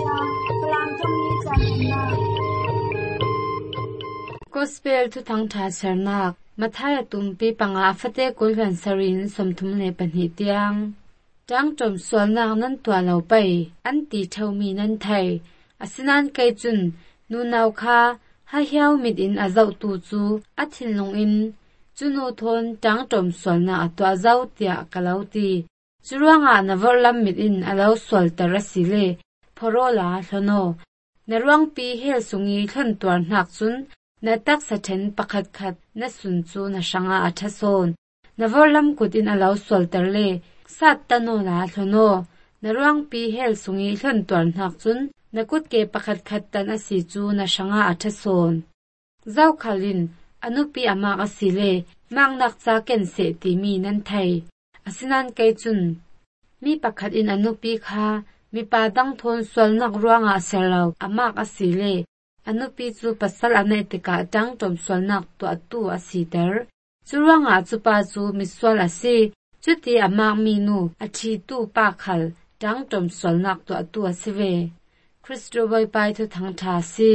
พลังจงมีจันทนา Gospel tu thang tha sernak mathaya tumpi panga fate kulhan sarin somthum le panhi tiang tang tom solnak nan twa lo pai anti thomi nan thai asinan kai chun nu naw kha ha hiao mit in azau tu chu athin long in chunu thon tang tom solna atwa zau tia kalauti churuanga navorlam mit in alo sol tarasile phorola hlono narwang pi hel sungi thon twar hnak chun natak sa then pakhat khat na sun chu na sanga athason navorlam kutin alo sol tarle sat tano la hlono narwang pi hel sungi thon twar hnak chun nakut ke pakhat khat tan asi chu na sanga athason zau khalin anupi ama asile mangnak cha ken se ti mi nan thai asinan kai chun mi pakhat in anupi kha mi pa dang thon solnak ruanga serlaw amak asile anupi chu pasal anai tika tang tom solnak to atu asiter churuanga chupa chu mi swal ase chuti amak mi nu athi tu pa khal tang tom solnak to atu asive Kristo boy pai thu thang tha si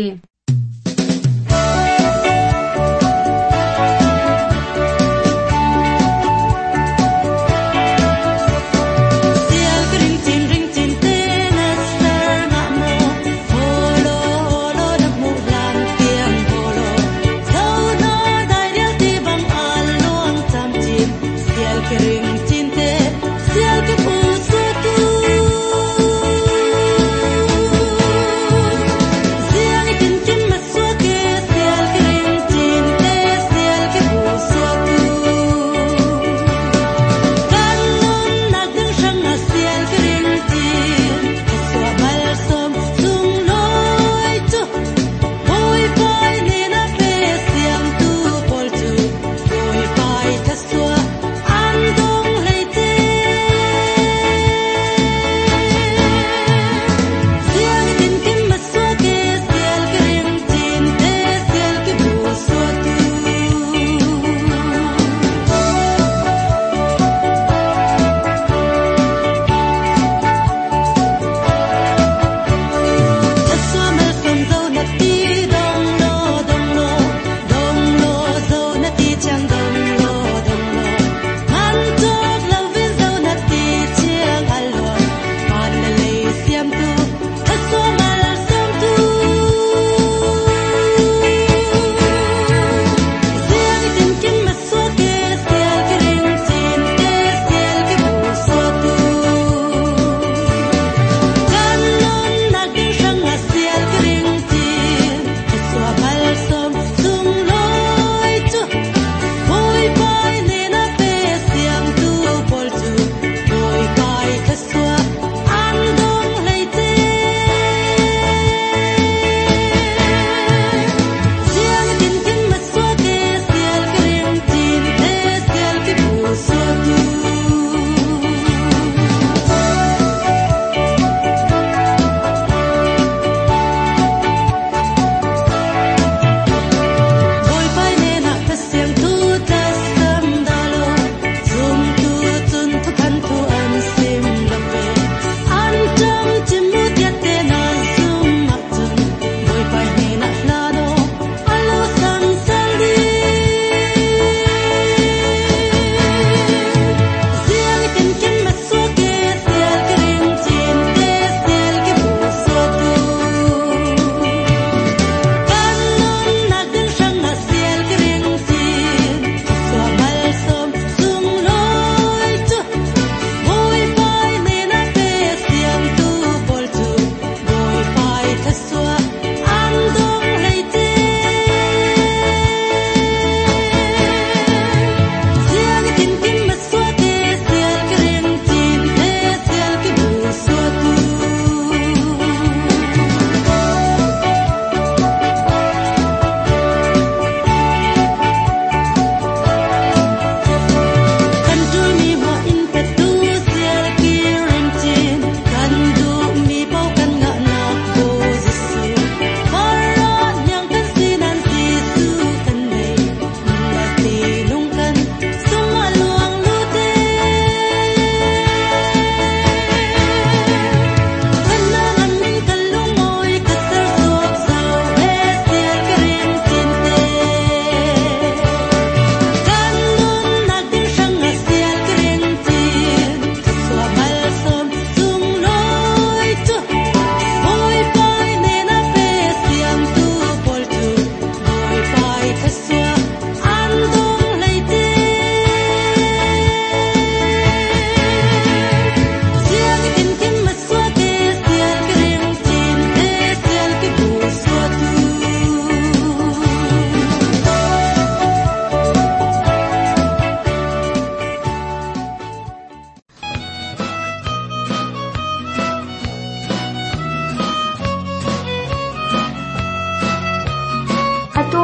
Tin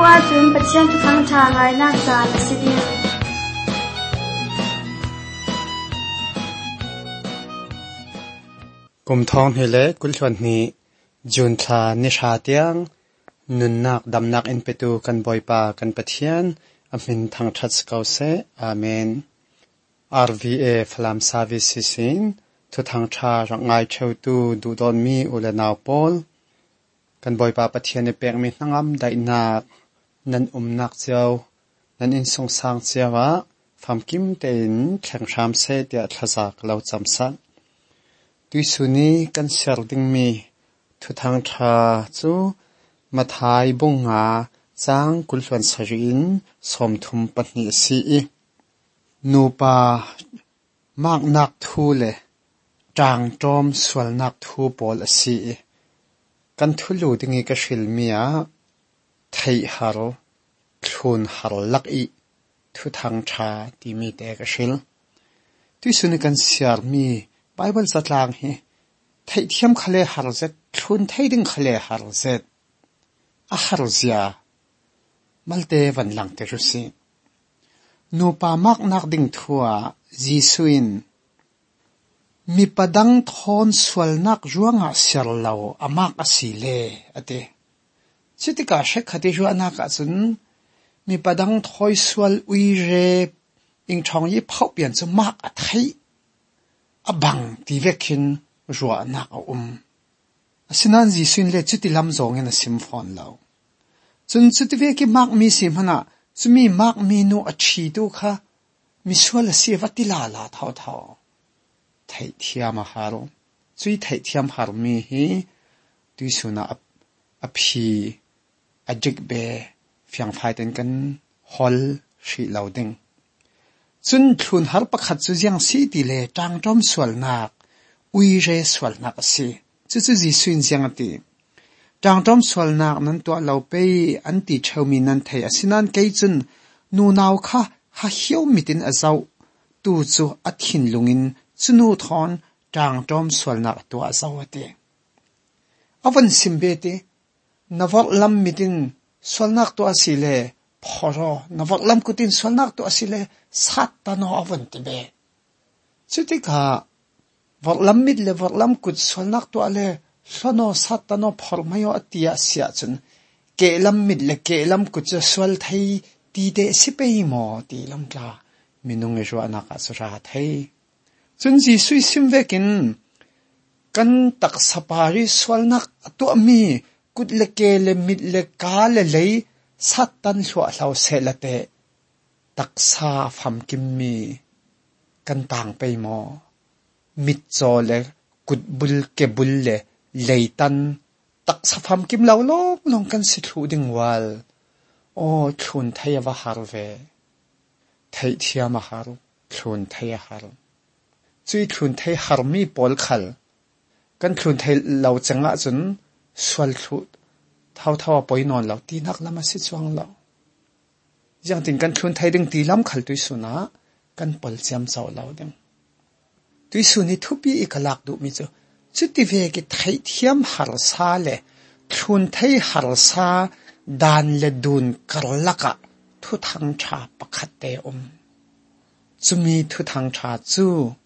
wa chun pathian tu thang tha ngai nak za na sidin kum thong hele kulthon ni jun tha ni sha tiang nun nak dam nak in petu kan boipa kan pathian amin thang that skau se amen RVA Flam Services in thu thang tha rangai cheu tu du don mi ula naw pol kan boipa pathian e pek mi nangam dai nak nan nak chau nan in song sang chawa pham kim ten thleng sham se tia thazak lo chamsa tui suni kan ser ding mi thu thang tha chu mathai bunga chang kulfan sarin somthum pahni si nupa mak nak thu le tang tom swal nak thu pol si kan thulu dingi ka shilmia thei har thun har lak I thu thang tha ti mi te ka shil tui suni kan ser mi Bible satlang hi thei thiam khale har zet thun thei ding khale har zet a har zia malte van lang te rusi nu pa mak nak ding thua jisuin mi padang thon swal nak ruanga serlo amak asile ate chitika shekhati ruana ka chun mi padang thoi swal uire ing thong yi phau pian chu mak a thei abang ti vekin ruana ka asinan jisuin le chuti lam zong en sim phone lo chun chuti veki mak mi sim hana chumi mak mi nu achi tu kha mi swal si watila la thau thau thai thiam haro chui thai thiam har mi hi tuisuna aphi ajik be fyang phai ten kan hol shi loading chun thun har pakhat chu jiang si ti le tang tom swal nak ui re swal nak si chu ji suin jiang ati tang tom swal nak nan to lo pe an ti chomi nan thai asinan ke chun nu naw kha ha hiu mitin azau tu chu athin lungin chunu thon tang tom swal nak to azau ati avan simbete nawak lam mitin swal nak to asile phoro nawak lam kutin swal nak to asile sat ta no avan tibe chutika waklam mit le waklam kut swal nak to ale hlono sat ta no phor mayo atia sia chun ke lam mit le ke lam kut swal thai ti de sipei mo ti lam tla minung e ruana ka sura thai chun ji sui simvekin kan tak sapari swal nak to mi kut le ke le mit le ka le lei sat tan hlo hlau se late taksa pham kim mi kan tang pe mo mit zo le kut bul ke bul le leitan taksa pham kim lau long kan si thu ding wal o thun thai wa harve thai thia ma haru thun thai har chui thun thai har mi pol khal kan thun thai lau changa chun swal thu thau poi non lau ti nak lama si chuang lau yang tin kan thun thai ding ti lam khal tui suna kan pol cham chaw lau ding tui suni thupi ikalak du mi chu chuti ve ki thai thiam har sa le thun thai har sa dan le dun karlaka thu thang tha pakhat te chumi thu thang tha chu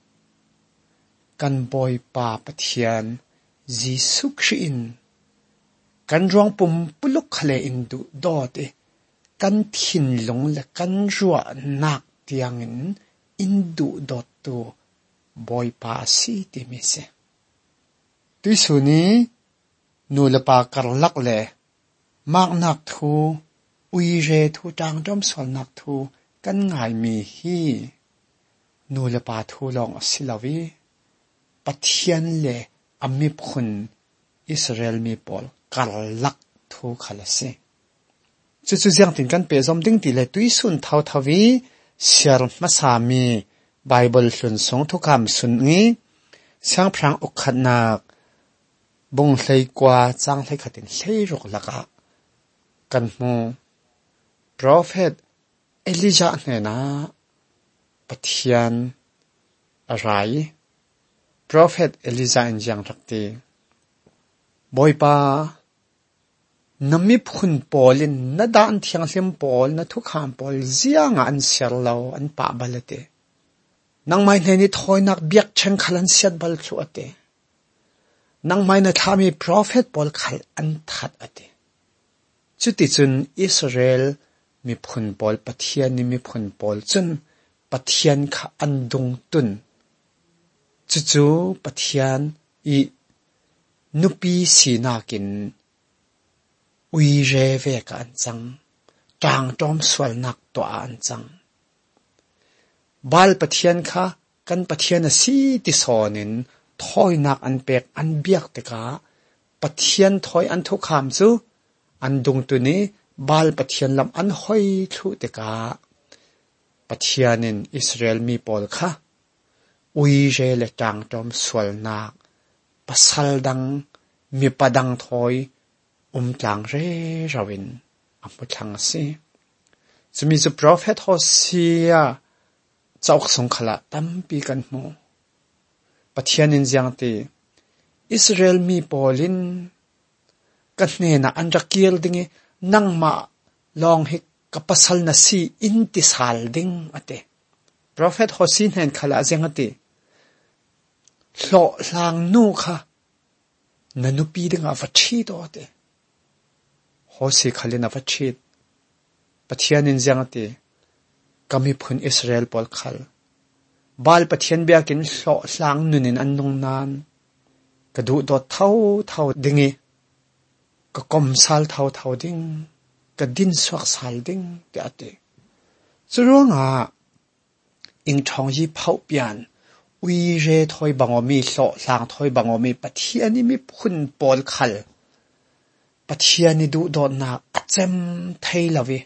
kan boy pa pathian jisu khrin kan rong pum puluk khale indu dote kan thin long le kan ruwa nak tiangin indu dot tu boy pa si ti mi se tui suni nu le pa karlak le mak nak thu ui re thu tang dom sol nak thu kan ngai mi hi nu le pa thu long silawi pathian le amip khun Israel mi pol karlak thu khalase chu jiang tin kan pe zom ding ti le tui sun thau thawi siar masami Bible hlun song thu kam sun ngi sang phrang ukhat nak bong hlei kwa chang hlei khatin hlei rok laka kan mu prophet Elijah ne na pathian arai prophet Elijah in jang rakti boipa nami phun polin na daan thiang hlim pol na thu kham pol zianga an serlo an pa balate nang mai neni thoinak biak cheng khalan siat bal thu ate nang mai na thami prophet pol khal an that ate chuti chun Israel mi phun pol pathian ni mi phun pol chun pathian kha andung tun chu pathian I nupi sinakin ui re ve ka an chang tang tom swal nak to an chang bal pathian kha kan pathian si ti sonin thoi nak an pek an biak te ka pathian thoi an thu kham chu an dung tu ni bal pathian lam an hoi thu te ka pathianin Israel mi pol kha ui re le tang tom swal nak pasal dang mi padang thoi tlang re rawin amutlang si chumi chu prophet Hosea chawk song khala tampi kan mu pathianin jangti Israel mi polin kanne na andrakil dingi nangma long hik kapasal na si intisal ding ate prophet Hosea hen khala jangati lo lang nu kha nanupi dinga vachi to ate Hosea khalina vachit pathianin jangati kami phun Israel pol khal bal pathian biakin hlo hlang nunin annung nan kadu do thau dingi ka kom sal thau ding ka din swak sal ding te ate churonga ing thong yi phau pian ui re thoi bangomi hlo hlang thoi bangomi pathiani mi phun pol khal pathiani du do na achem thei lawi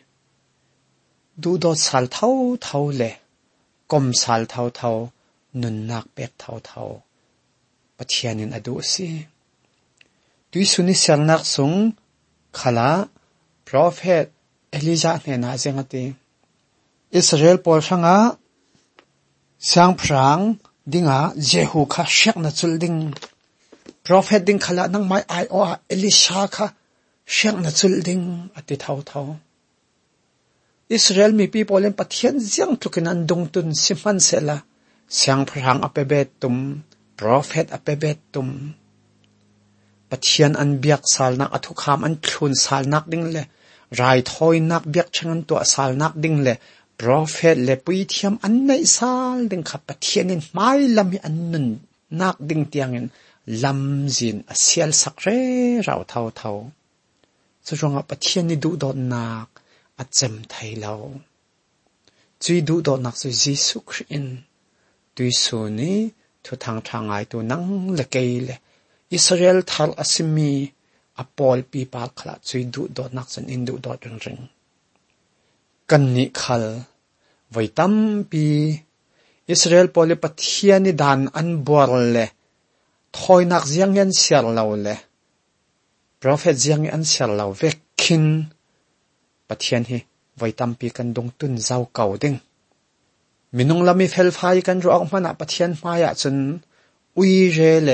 du do sal thau le kom sal thau nun nak pek thau pathianin adu si tui suni sernak sung khala prophet Elijah ne na jengati Israel pol sanga sang prang dinga Jehu kha shek na chul ding prophet ding khala nang mai ai o Elisha kha shek na chul ding ati thau Israel mi people en pathian jiang tlukin an dung tun siman sela sang prang apebet tum prophet apebet tum pathian an biak salnak athukham an thlun salnak ding le rai thoi nak biak changan to salnak ding le prophet le puithiam an nei sal ding kha pathianin mai lami an nun nak ding tiangin lamjin asial sakre rau thau churonga pathian ni du do nak achem thailo chui du do nak su Jesu Christin tui su ni thu thangai tu nang le keile Israel thal asimi apol pi pa khla chui du do nak chan in du do ring kan ni khal voitam pi Israel pole pathiani dan an bor le thoi nak jiang yan siar lo le prophet jiang an siar lo vekin pathian hi voitam pi kan dong tun zau kau ding minung lami fel phai kan ro ang mana pathian maya chun ui re le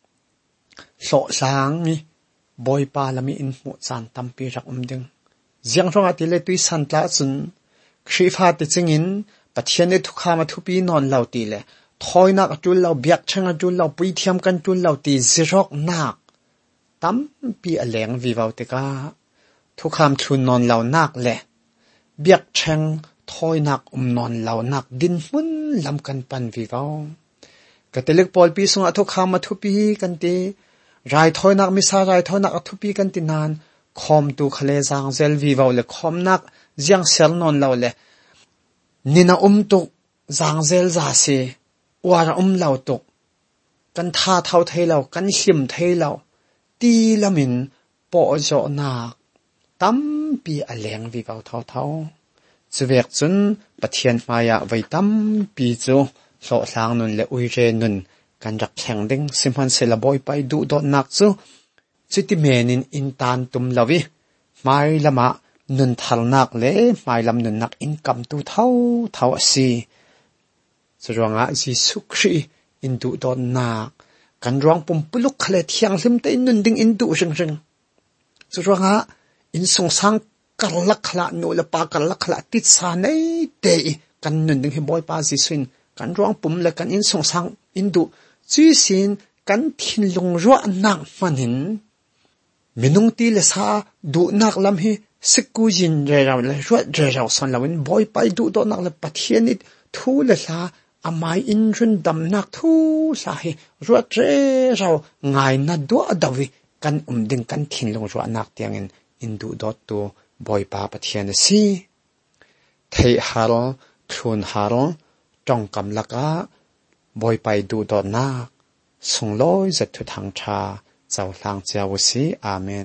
hlo sang ni boy pa lami in mu chan tampi rak ding jiang ronga ti le tui san tla chun khrifa ti chingin pathian ne thukha ma thupi non lau ti le thoina ka tul lau biak changa tul lau pui thiam kan tul lau ti zirok nak tampi aleng viwau te ka thukham thun non lau nak le biak chang thoi nak non lau nak din mun lam kan pan viwau katelek pol pi sunga thukham ma thupi kan ti rai thoi nak misa rai thoi nak thupi kan ti nan khom tu khale jang zel viwau le khom nak jiang sel non lau le nina tu jang zel za se war lau tu kan tha thau thei lau kan him thei lau ti lamin po jo nak tampi aleng viwau thau chuwek chun pathian maya vaitam pi chu hlo hlang nun le uire nun kan rak thleng ding simhan sela boy pai du do nak chu chiti menin intan tum lawi mai lama nun thal nak le mai lam nun nak income tu thau asi churonga Jesu Christ in du do nak kan rong pum puluk khale thiang hlim te nun ding in du ring churonga in song sang karlakla no la pa karlakla tit sa nei te kan nun ding hi boy pa jisuin kan rong pum la kan in song sang indu chi sin kan thin lung ro nak manin minung ti le sa du nak lam hi sikku jin re ra le ro re ra son lawin boy pai du do nak le pathian it thu le sa amai in run dam nak thu sa hi ro tre ra ngai na do adawi kan ding kan thin lung ro nak tiangin indu dot tu boy pa pathian si thei har thun har tong kam laka boy pai du do nak sung loi zat thu thang tha chau hlang chiaw si amen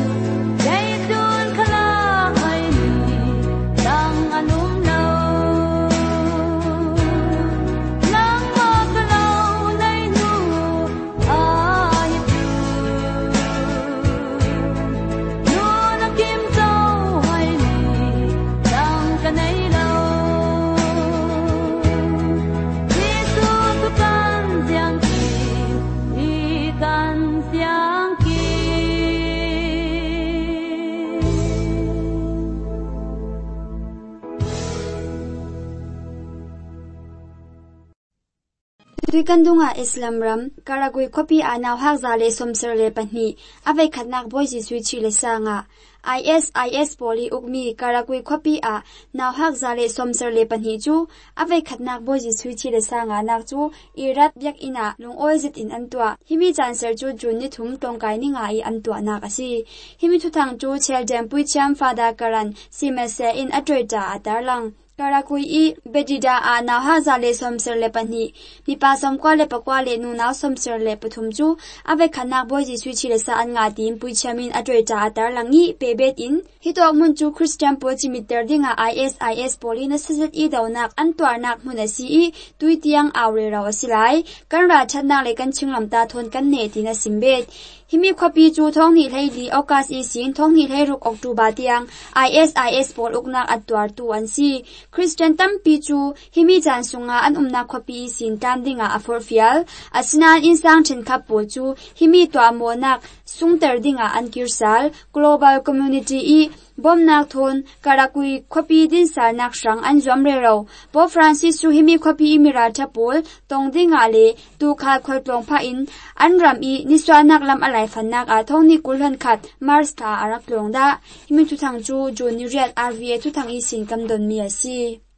Hãy subscribe tui kandunga Islam ram karagui khopi anaw hak zale somser le pani avei khatnak boy ji sui chi le sanga IS poli ukmi karagui khopi a naw hak zale somser le pani chu avei khatnak boy ji sui chi le sanga nak chu irat yak ina lung oizit in antwa himi chanser chu jun ni thum tongkai ni nga I antwa nak asi himi thuthang chu chel jam pui cham fada karan simase in atreta atarlang karakui I bedida a naw hak zale somser le pani mi pa som kwa le pakwa le nu naw somser le pathum chu avei khatnak boy ji sui chi le sa an nga tim pui chamin atreta atarlangi pebet in hitok mun chu Christian po chimiter dinga IS poli na sajat I dawnak antwar nak mun asi I tuitiang awre raw asilai kan ra thatnak le kan chinglam ta thon kan ne tina simbet himi khopi chu thong ni leili okas I sin thong ni leiruk October tiang IS pol uknak atwar tu ansi Christian tampi chu himi jan sunga an umna khopi sin tam dinga aforfial asinan insang chen khap po chu himi to amonak sungter dinga an kirsal global community I bomnak thon karakui khopi din sar nak sang an jomre ro bo Francis chu himi khopi imira thapol tongdinga le tu kha khoiplong pha in anram I niswanak lam alai fannak a thongni kulhan khat Mars tha arak longda himi thuthang chu juni riat RVA thuthang I sin kam don mi asi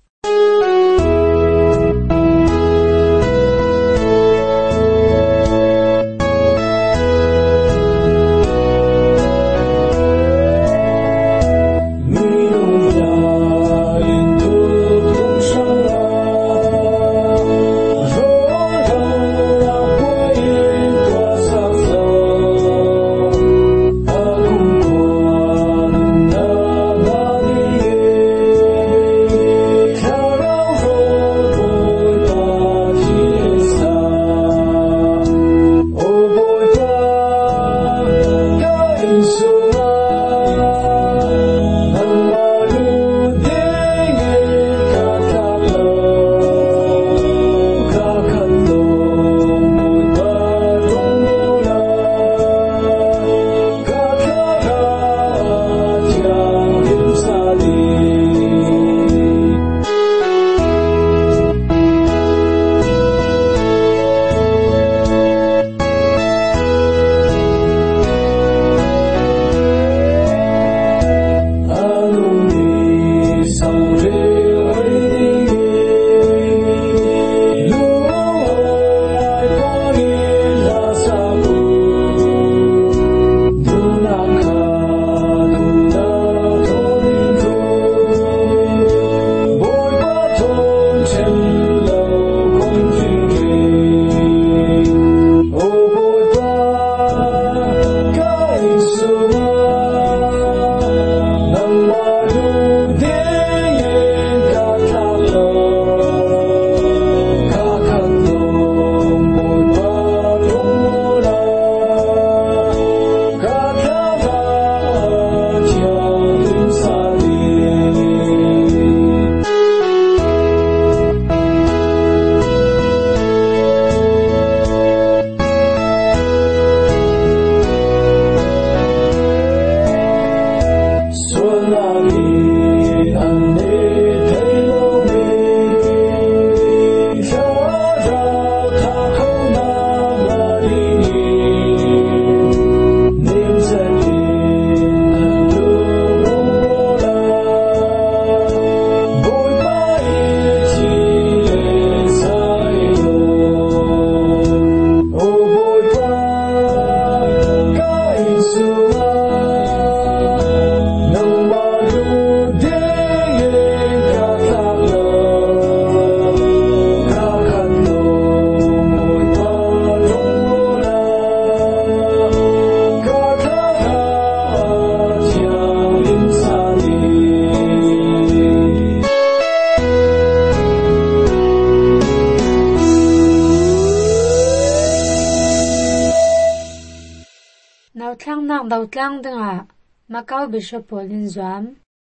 dau tlang denga Macau Bishop Paulin Zwam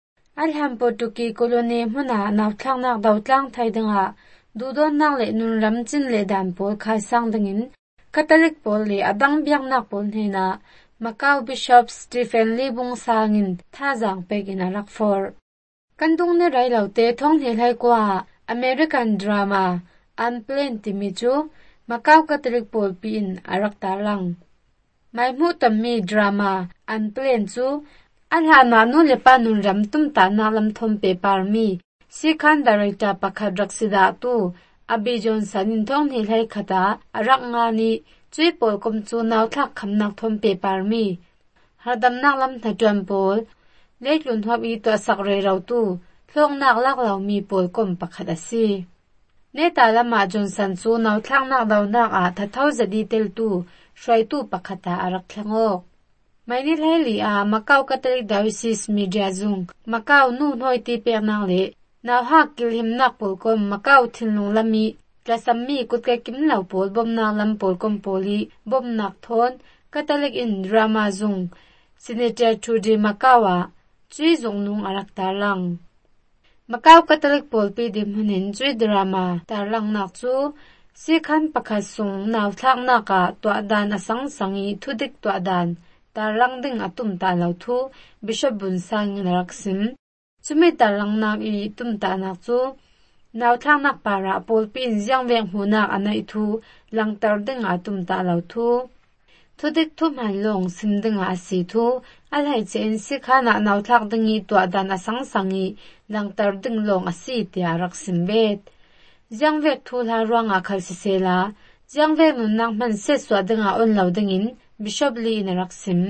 Alham Portugi koloni huna naw thlang nak dau tlang thai denga dudon nak le nun ram chin le dan pol khai sang dengin Catholic pol le abang biak nak pol hena Macau Bishop Stephen Lee bung sangin thajang pegin arak for kandung ne rai laute thong he lai kwa American drama Unplanned Timichu Macau Catholic Paul Pin arak talang mai mu tammi drama an plan chu anha na nu le pa nun ram tum ta na lam thom pe parmi si khan director pakhat raksida tu Abi Johnson in thong ni lai khata arak nga ni chui pol kom chu naw thak kham nak thom pe parmi hadam nak lam tha tram pol leitlun hop I to sak re raw tu thlong nak lak law mi pol kom pakhat asi Neta lama Johnson chu naw thlang nak daw nak a tha thau jadi tel tu shrai tu pakhata arak thlangok maini laili a Macau Catholic Diocese Media Zung Macau nu noi ti pe nang le naw ha kil him nak pol kom Macau thinlung lami tlasammi kutka kim law pol bom nak lam pol kom poli bom nak thon Catholic in drama zung Senator Trudy Macawa chui zung nung arak talang Macau Catholic Paul P dim hunin chui drama tarlang nak chu si khan pakhat sung naw thak naka twa dan asang sangi thudik twa dan tarlang ding atum ta law thu Bishop Bunsang naraksim chumi tarlang nak I tum ta nak chu naw thak nak para Paul P in jiang veng hunak anai thu langtar ding atum ta law thu thudik thum han long sim ding asi thu alhai chen si khana naw thak dingi twa dan asang sangi langtar ding long asi ti arak simbet jiang vek thu la ronga khal si sela jiang vek nun nak man se swa dinga on law dingin Bishop Lee narak sim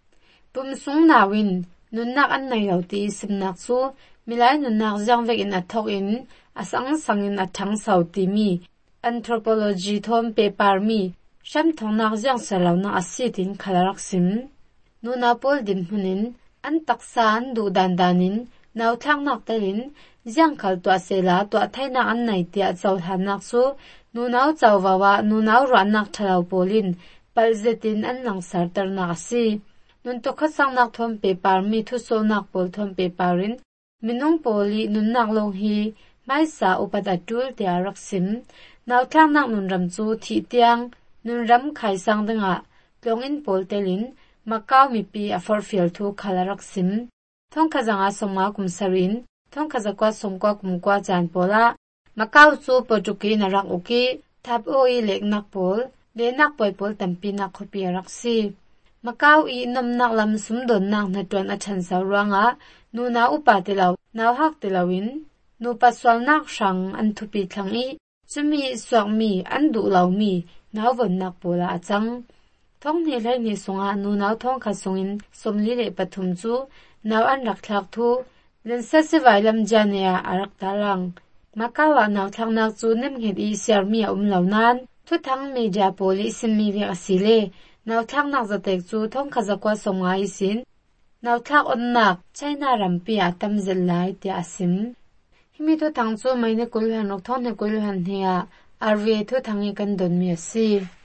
pum sung nawin nun nak an nai law ti sim nak chu milai nun nak jiang vek in athok in asang sangin athang sau ti mi anthropology thom paper mi sham thong nak jiang salaw na asi tin khalarak sim nuna pol dim hunin an taksan du dan danin naw thang nak talin jiang khal twa sela twa thaina an nai tia chaw han nak su nu naw chaw wawa nu naw ran nak thalaw polin palzetin an lang sartar na asi nun to khasang nak thom paper mi thu so nak pol thom paperin minung poli nun nak long hi mai sa upada tul tia raksim naw thang nak nun ram chu thi tiang nun ram khai sang denga tlongin pol telin Macau mi pi afor fiel thu khalarak sim thong khazanga somma kumsarin thong khazakwa somkwa kumkwa jan pola Macau chu potuki narak uki thap oi lek nak pol le nak poi pol tampi nak khopi raksi Macau I nom nak lam sum don nak na ton achan sawranga nu na upa tilaw naw hak tilawin nu paswal nak sang an thupi thlangi chumi swak mi an du law mi naw von nak pola achang thong ni lai ni songa nu naw thong kha songin somli le pathum chu naw an rak thak thu len sa se vailam jania arak talang Macau naw thak nak chu nem nghet I siar mi law nan thu thang media police mi ve asile naw thak nak zatek chu thong kha zakwa songa isin naw thak on nak China rampi atam zel lai ti asim himi thu thang chu maine kulhan nok thon ne kulhan hia arve thu thangi kan don mi asi